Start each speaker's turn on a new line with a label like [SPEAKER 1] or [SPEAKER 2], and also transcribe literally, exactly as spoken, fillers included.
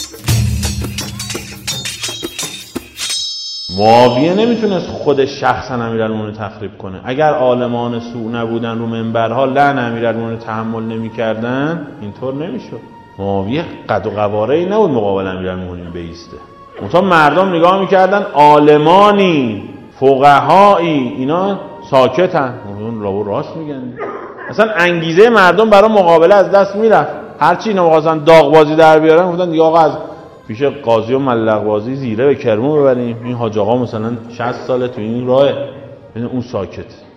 [SPEAKER 1] معاویه نمیتونست خود شخصا امیرالمومنین تخریب کنه. اگر عالمان سوء نبودن رو منبرها لعن امیرالمومنین تحمل نمیکردن اینطور نمیشد. معاویه قد و قواره‌ای نبود مقابل امیرالمومنین بیسته. مثلا مردم نگاه میکردن عالمانی فقهایی اینا ساکتن، اون راو راست میگن. اصلا انگیزه مردم برای مقابله از دست میرفت. هرچی اینا می‌خواستن داغ بازی در بیارن گفتن دیگه آقا از پیش قاضی و ملق بازی زیره به کرمو ببریم. این حاج آقا مثلا شصت ساله تو این راهه، اون ساکت.